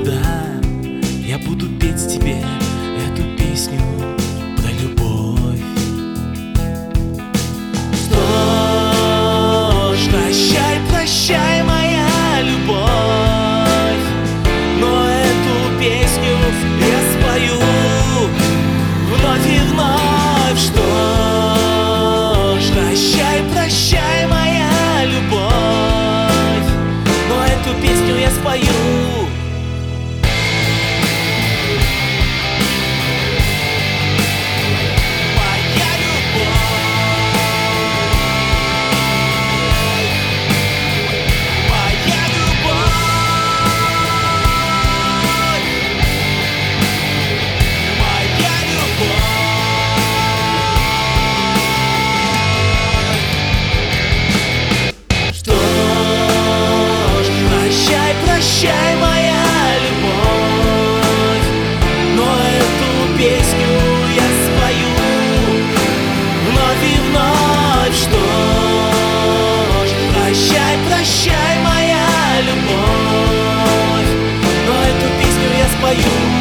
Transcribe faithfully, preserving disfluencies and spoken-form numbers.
всегда я буду петь тебе эту песню про любовь. Что ж, прощай, прощай, моя любовь, но эту песню я спою вновь и вновь. Что ж, прощай, прощай, моя любовь, но эту песню я спою. Прощай, моя любовь, но эту песню я спою вновь и вновь. Что ж, прощай, прощай, моя любовь, но эту песню я спою.